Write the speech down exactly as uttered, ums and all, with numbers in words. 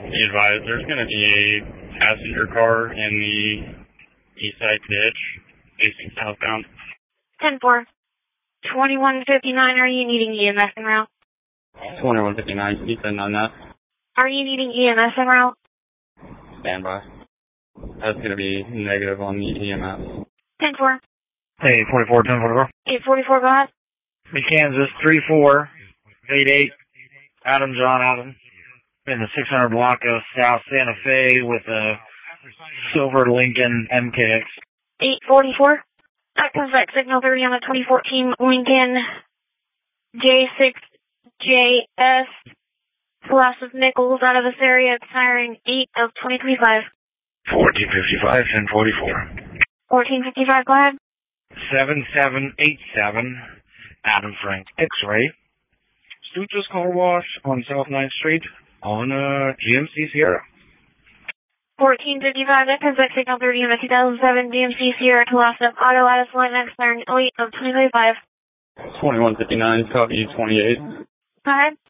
Be advised, there's going to be a passenger car in the east side ditch facing southbound. ten four. twenty-one fifty-nine, are you needing E M S en route? twenty-one fifty-nine, keep in on that. Are you needing E M S en route? Standby. That's going to be negative on the E M S. ten four. Hey, forty-four, ten forty-four. eight forty-four, go ahead. Kansas, three four, eight eight, Adam, John, Adam. In the six hundred block of South Santa Fe with a silver Lincoln M K X. eight forty-four. Active Vec signal thirty on the twenty fourteen Lincoln J six J S. Class of Nichols out of this area, expiring eight of twenty twenty-five. fourteen fifty-five, ten forty-four. fourteen fifty-five, go ahead. seven seven eight seven, Adam Frank X-Ray. Stuch's Car Wash on South ninth Street on uh, G M C Sierra. fourteen fifty-five, Active Vec signal thirty on the two thousand seven G M C Sierra, Class of Auto Lattice Line, expiring eight of twenty twenty-five. twenty-one fifty-nine, copy twenty-eight. Go ahead.